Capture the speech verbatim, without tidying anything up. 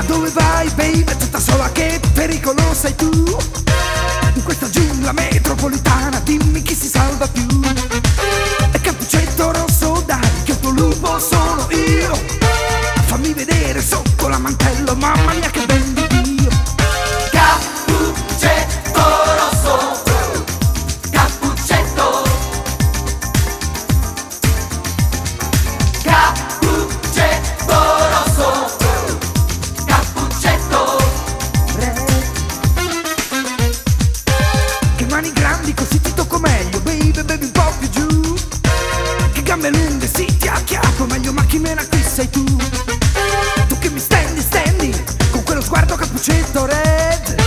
Dove vai, baby? Tutta sola, che pericolo sei tu? In questa giungla metropolitana dimmi chi si salva più. E Cappuccetto Rosso, dai, che il tuo lupo sono io. Fammi vedere sotto la mantello, mamma mia che ben di Dio. Cappuccetto Rosso, Cappuccetto, Cappuccetto Rosso, Cappuccetto. Che mani grandi, così ti tocco meglio, baby, bevi un po' più giù. Che gambe lunghe, sì, ti acchiappo meglio, ma chi mena qui sei tu. Tu che mi stendi, stendi, con quello sguardo Cappuccetto Red.